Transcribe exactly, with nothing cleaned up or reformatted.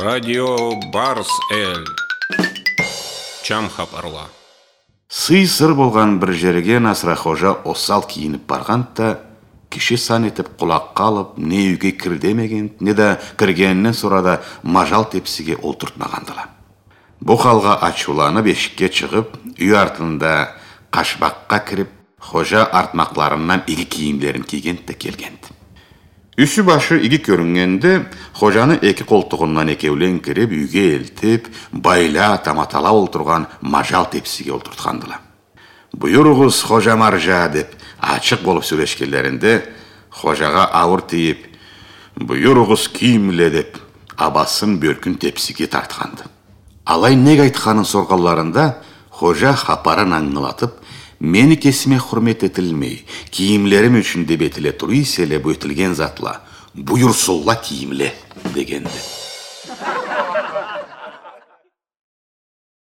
Радио Барс Эл. Чам хапарла. Сый сыр болған бір жерге Насырақожа осал киініп барған та, кеше сан етіп құлақ қалып, не үйге кірдемеген, не де кіргенінен сұрада мажал тепсіге олтыртмағандыла. Бұл қалға ачуланып ешікке шығып, үй артында қашбаққа кіріп, Қожа артмақларынан игі киімлерін кигенді келгенді. Үсі башы игі көрінгенді, Қожаны екі қолтығынан екеулен кіріп, үйге елтіп, байла таматала олтырған мажал тепсіге олтыртқандыла. Бұйырғыз Қожа маржа деп, ачық болып сөйлешкелерінде, Қожаға ауыр тиіп, бұйырғыз киімле деп, абасын бөркін тепсіге тартқанды. Алай нег айтқанын сорғаларында, Қожа хапарын аңғылатып, мені кесіме құрмет етілмей, киімлерім үшін деп етіле тұры селе бөтілген затла, бұйырсулла киімле дегенді.